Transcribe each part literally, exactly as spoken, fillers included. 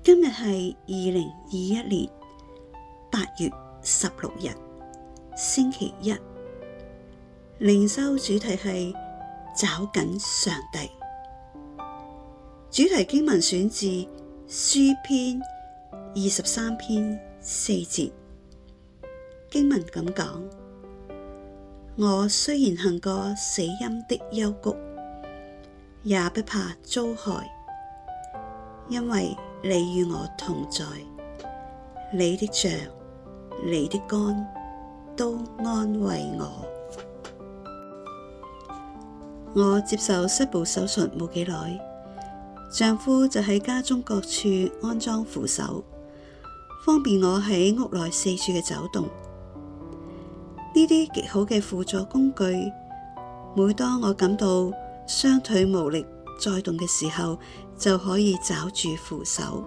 今日係二零二一年八月十六日，星期一。靈修主題係找緊上帝。主題經文選自詩篇二十三篇四節。經文咁講：我雖然行過死蔭的幽谷，也不怕遭害，因為你與我同在，你的杖、你的竿都安慰我。我接受膝部手術冇幾耐，丈夫就喺家中各處安裝扶手，方便我喺屋內四處嘅走動。呢啲極好嘅輔助工具，每當我感到雙腿無力再動嘅時候，就可以抓住扶手。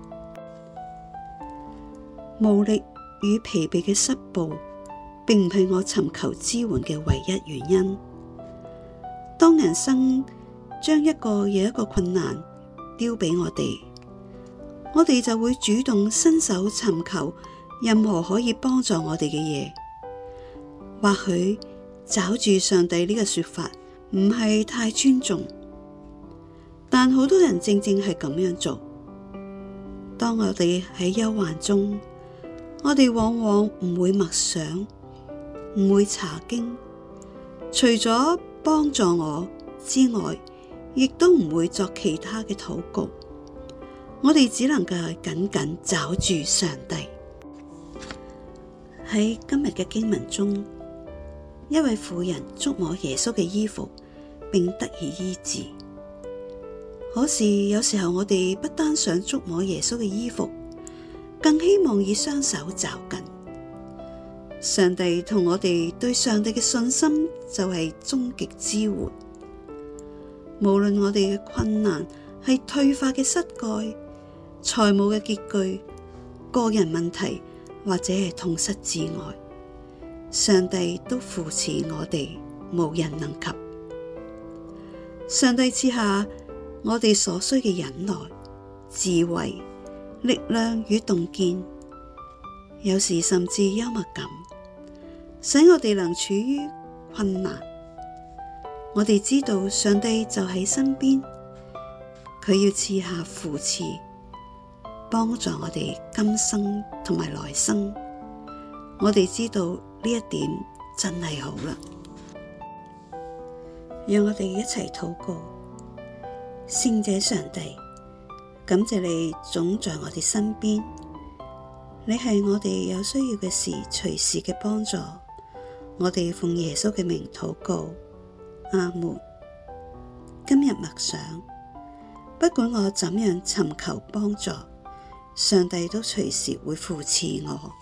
無力與疲憊嘅膝部，並唔係我尋求支援嘅唯一原因。當人生將一個又一個困難丟俾我哋，我哋就會主動伸手尋求任何可以幫助我哋嘅嘢。或許找住上帝呢個說法唔係太尊重，但好多人正正係咁樣做。當我哋喺憂患中，我哋往往唔會默想，唔會查經，除咗幫助我之外，亦都唔會作其他嘅禱告。我哋只能夠緊緊抓住上帝。喺今日嘅經文中，一位婦人觸摸耶穌嘅衣服，並得以醫治。可是有時候我哋不單想觸摸耶穌嘅衣服，更希望以雙手抓緊。上帝同我哋對上帝嘅信心就係終極支援。無論我哋嘅困難係退化嘅膝蓋、財務嘅拮據、個人問題，或者係痛失至愛，上帝都扶持我哋，無人能及。上帝賜下我哋所需嘅忍耐、智慧、力量與洞見，有時甚至幽默感，使我哋能處於困難。我哋知道上帝就喺身邊，佢要賜下扶持，幫助我哋今生同埋來生。我哋知道呢一點真係好啦。讓我哋一齊禱告。聖者上帝，感謝你總在我哋身邊，你係我哋有需要嘅時隨時嘅幫助。我哋奉耶穌嘅名禱告，阿門。今日默想，不管我怎樣尋求幫助，上帝都隨時會扶持我。